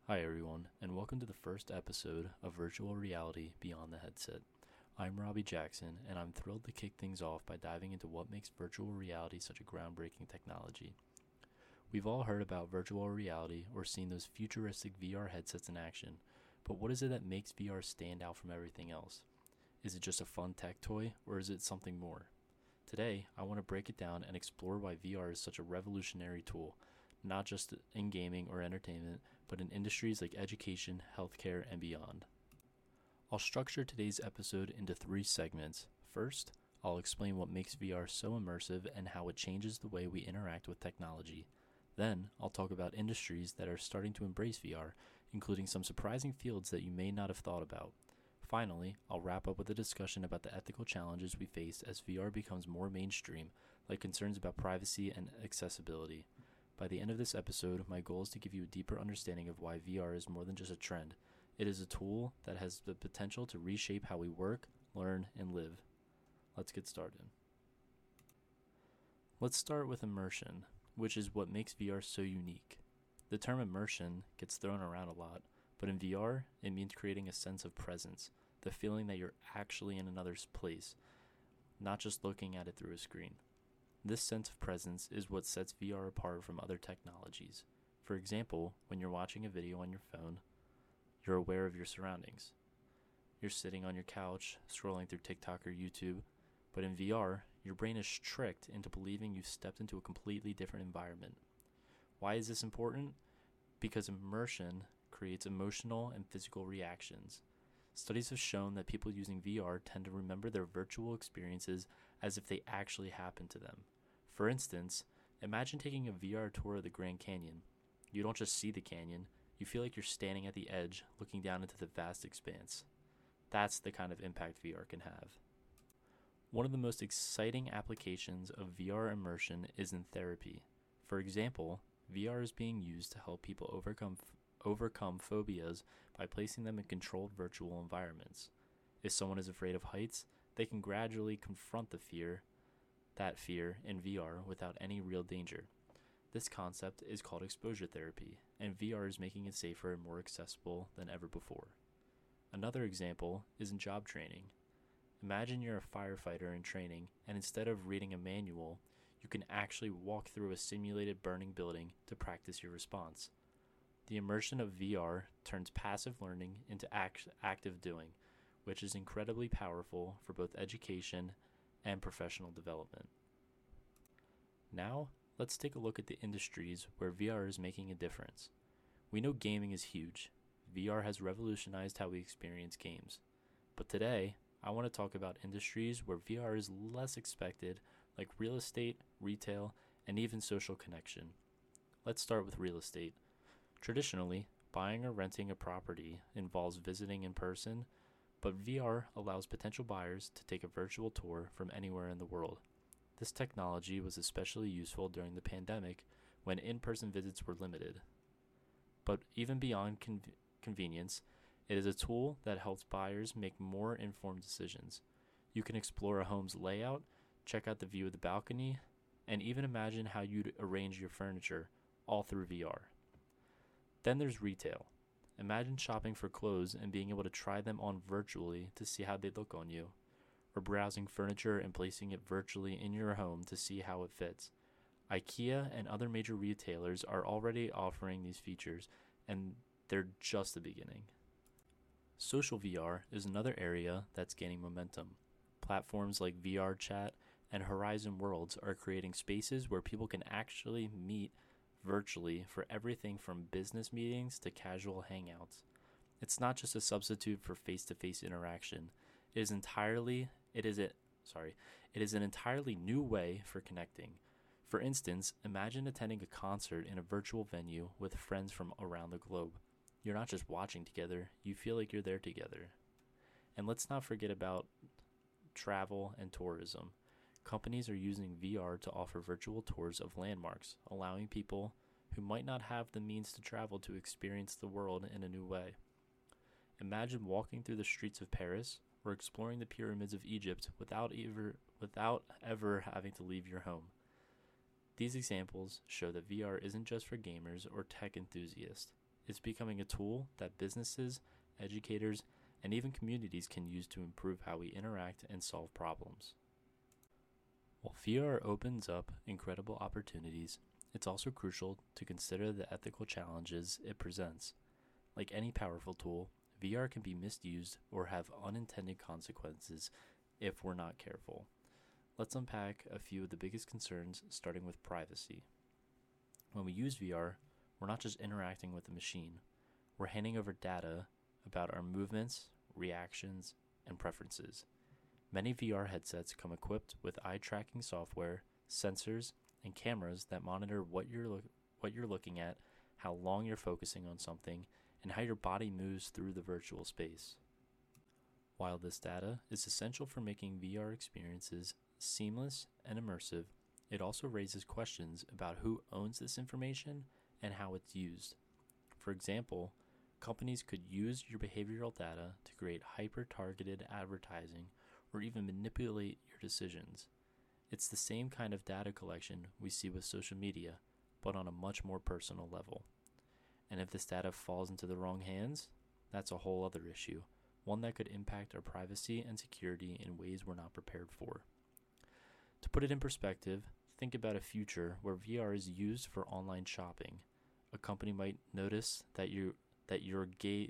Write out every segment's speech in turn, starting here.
Hi, everyone, and welcome to the first episode of Virtual Reality Beyond the Headset. I'm Robbie Jackson, and I'm thrilled to kick things off by diving into what makes virtual reality such a groundbreaking technology. We've all heard about virtual reality or seen those futuristic VR headsets in action, but what is it that makes VR stand out from everything else? Is it just a fun tech toy, or is it something more? Today, I want to break it down and explore why VR is such a revolutionary tool, not just in gaming or entertainment, but in industries like education, healthcare, and beyond. I'll structure today's episode into 3 segments. First, I'll explain what makes VR so immersive and how it changes the way we interact with technology. Then, I'll talk about industries that are starting to embrace VR, including some surprising fields that you may not have thought about. Finally, I'll wrap up with a discussion about the ethical challenges we face as VR becomes more mainstream, like concerns about privacy and accessibility. By the end of this episode, my goal is to give you a deeper understanding of why VR is more than just a trend. It is a tool that has the potential to reshape how we work, learn, and live. Let's get started. Let's start with immersion, which is what makes VR so unique. The term immersion gets thrown around a lot, but in VR, it means creating a sense of presence, the feeling that you're actually in another place, not just looking at it through a screen. This sense of presence is what sets VR apart from other technologies. For example, when you're watching a video on your phone, you're aware of your surroundings. You're sitting on your couch, scrolling through TikTok or YouTube, but in VR, your brain is tricked into believing you've stepped into a completely different environment. Why is this important? Because immersion creates emotional and physical reactions. Studies have shown that people using VR tend to remember their virtual experiences as if they actually happened to them. For instance, imagine taking a VR tour of the Grand Canyon. You don't just see the canyon, you feel like you're standing at the edge, looking down into the vast expanse. That's the kind of impact VR can have. One of the most exciting applications of VR immersion is in therapy. For example, VR is being used to help people overcome phobias by placing them in controlled virtual environments. If someone is afraid of heights, they can gradually confront that fear in VR without any real danger. This concept is called exposure therapy, and VR is making it safer and more accessible than ever before. Another example is in job training. Imagine you're a firefighter in training, and instead of reading a manual, you can actually walk through a simulated burning building to practice your response. The immersion of VR turns passive learning into active doing, which is incredibly powerful for both education and professional development. Now, let's take a look at the industries where VR is making a difference. We know gaming is huge. VR has revolutionized how we experience games. But today, I want to talk about industries where VR is less expected, like real estate, retail, and even social connection. Let's start with real estate. Traditionally, buying or renting a property involves visiting in person, but VR allows potential buyers to take a virtual tour from anywhere in the world. This technology was especially useful during the pandemic when in-person visits were limited. But even beyond convenience, it is a tool that helps buyers make more informed decisions. You can explore a home's layout, check out the view of the balcony, and even imagine how you'd arrange your furniture, all through VR. Then there's retail. Imagine shopping for clothes and being able to try them on virtually to see how they look on you, or browsing furniture and placing it virtually in your home to see how it fits. IKEA and other major retailers are already offering these features, and they're just the beginning. Social VR is another area that's gaining momentum. Platforms like VR Chat and Horizon Worlds are creating spaces where people can actually meet virtually for everything from business meetings to casual hangouts. It's not just a substitute for face-to-face interaction. It is an entirely new way for connecting. For instance, imagine attending a concert in a virtual venue with friends from around the globe. You're not just watching together, you feel like you're there together. And let's not forget about travel and tourism. Companies are using VR to offer virtual tours of landmarks, allowing people who might not have the means to travel to experience the world in a new way. Imagine walking through the streets of Paris or exploring the pyramids of Egypt without ever having to leave your home. These examples show that VR isn't just for gamers or tech enthusiasts. It's becoming a tool that businesses, educators, and even communities can use to improve how we interact and solve problems. While VR opens up incredible opportunities, it's also crucial to consider the ethical challenges it presents. Like any powerful tool, VR can be misused or have unintended consequences if we're not careful. Let's unpack a few of the biggest concerns, starting with privacy. When we use VR, we're not just interacting with the machine, we're handing over data about our movements, reactions, and preferences. Many VR headsets come equipped with eye tracking software, sensors, and cameras that monitor what you're looking at, how long you're focusing on something, and how your body moves through the virtual space. While this data is essential for making VR experiences seamless and immersive, it also raises questions about who owns this information and how it's used. For example, companies could use your behavioral data to create hyper-targeted advertising or even manipulate your decisions. It's the same kind of data collection we see with social media, but on a much more personal level. And if this data falls into the wrong hands, that's a whole other issue, one that could impact our privacy and security in ways we're not prepared for. To put it in perspective, think about a future where VR is used for online shopping. A company might notice that your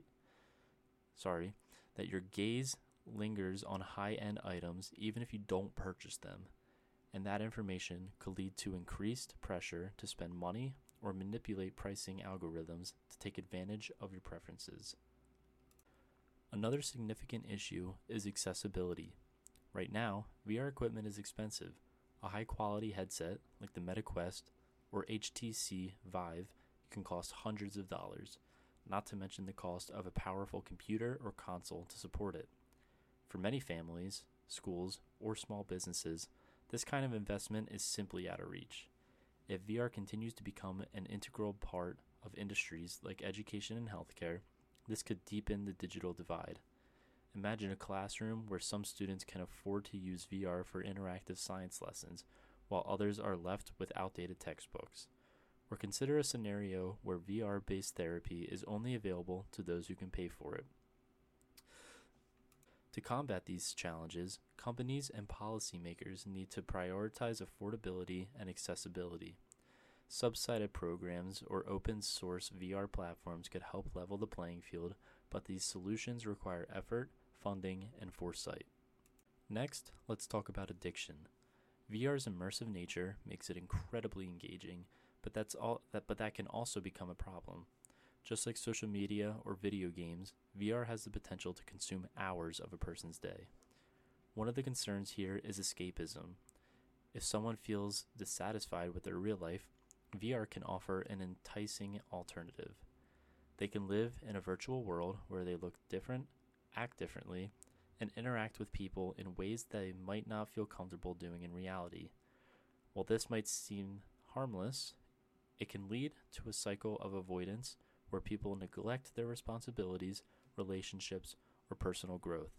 gaze lingers on high-end items even if you don't purchase them, and that information could lead to increased pressure to spend money or manipulate pricing algorithms to take advantage of your preferences. Another significant issue is accessibility. Right now, VR equipment is expensive. A high-quality headset like the Meta Quest or HTC Vive can cost hundreds of dollars, not to mention the cost of a powerful computer or console to support it. For many families, schools, or small businesses, this kind of investment is simply out of reach. If VR continues to become an integral part of industries like education and healthcare, this could deepen the digital divide. Imagine a classroom where some students can afford to use VR for interactive science lessons, while others are left with outdated textbooks. Or consider a scenario where VR-based therapy is only available to those who can pay for it. To combat these challenges, companies and policymakers need to prioritize affordability and accessibility. Subsidized programs or open-source VR platforms could help level the playing field, but these solutions require effort, funding, and foresight. Next, let's talk about addiction. VR's immersive nature makes it incredibly engaging, but that can also become a problem. Just like social media or video games, VR has the potential to consume hours of a person's day. One of the concerns here is escapism. If someone feels dissatisfied with their real life, VR can offer an enticing alternative. They can live in a virtual world where they look different, act differently, and interact with people in ways they might not feel comfortable doing in reality. While this might seem harmless, it can lead to a cycle of avoidance where people neglect their responsibilities, relationships, or personal growth.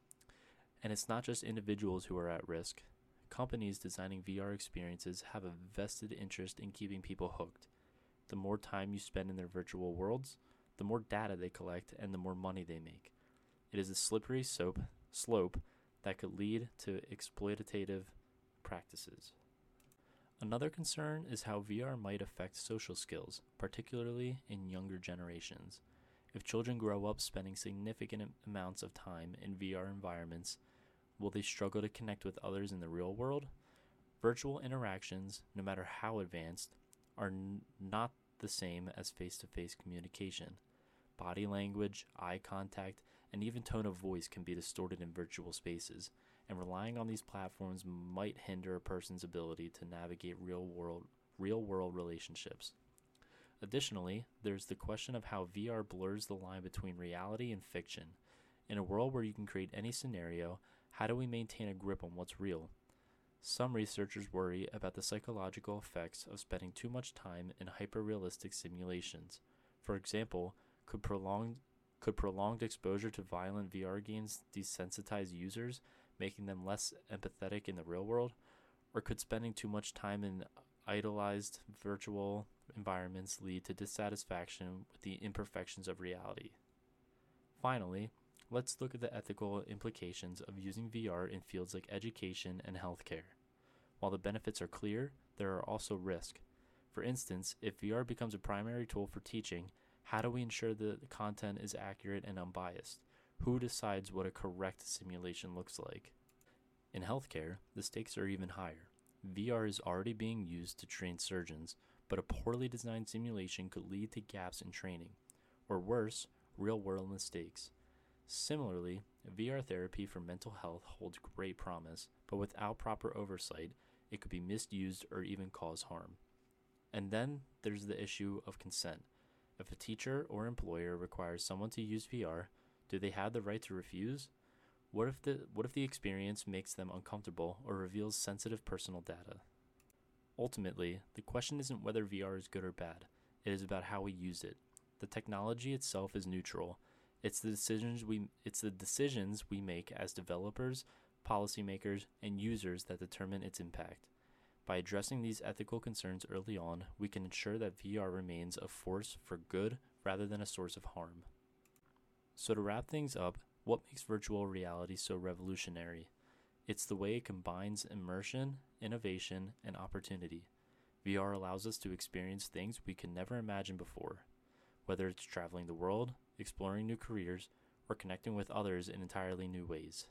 And it's not just individuals who are at risk. Companies designing VR experiences have a vested interest in keeping people hooked. The more time you spend in their virtual worlds, the more data they collect and the more money they make. It is a slippery slope that could lead to exploitative practices. Another concern is how VR might affect social skills, particularly in younger generations. If children grow up spending significant amounts of time in VR environments, will they struggle to connect with others in the real world? Virtual interactions, no matter how advanced, are not the same as face-to-face communication. Body language, eye contact, and even tone of voice can be distorted in virtual spaces, and relying on these platforms might hinder a person's ability to navigate real-world relationships. Additionally, there's the question of how VR blurs the line between reality and fiction. In a world where you can create any scenario, how do we maintain a grip on what's real? Some researchers worry about the psychological effects of spending too much time in hyper-realistic simulations. For example, could prolonged exposure to violent VR games desensitize users, making them less empathetic in the real world? Or could spending too much time in idealized virtual environments lead to dissatisfaction with the imperfections of reality. Finally, let's look at the ethical implications of using VR in fields like education and healthcare. While the benefits are clear, there are also risks. For instance, if VR becomes a primary tool for teaching, how do we ensure that the content is accurate and unbiased? Who decides what a correct simulation looks like? In healthcare, the stakes are even higher. VR is already being used to train surgeons, but a poorly designed simulation could lead to gaps in training, or worse, real-world mistakes. Similarly, VR therapy for mental health holds great promise, but without proper oversight, it could be misused or even cause harm. And then there's the issue of consent. If a teacher or employer requires someone to use VR, do they have the right to refuse? What if the experience makes them uncomfortable or reveals sensitive personal data? Ultimately, the question isn't whether VR is good or bad. It is about how we use it. The technology itself is neutral. It's the decisions we make as developers, policymakers, and users that determine its impact. By addressing these ethical concerns early on, we can ensure that VR remains a force for good rather than a source of harm. So to wrap things up, what makes virtual reality so revolutionary? It's the way it combines immersion, innovation, and opportunity. VR allows us to experience things we could never imagine before, whether it's traveling the world, exploring new careers, or connecting with others in entirely new ways.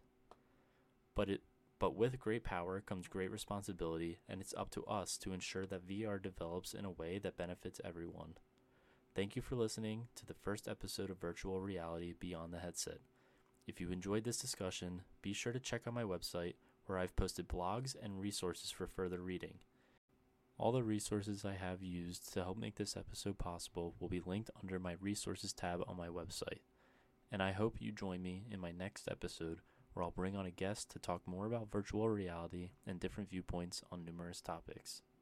But with great power comes great responsibility, and it's up to us to ensure that VR develops in a way that benefits everyone. Thank you for listening to the first episode of Virtual Reality Beyond the Headset. If you enjoyed this discussion, be sure to check out my website where I've posted blogs and resources for further reading. All the resources I have used to help make this episode possible will be linked under my resources tab on my website. And I hope you join me in my next episode where I'll bring on a guest to talk more about virtual reality and different viewpoints on numerous topics.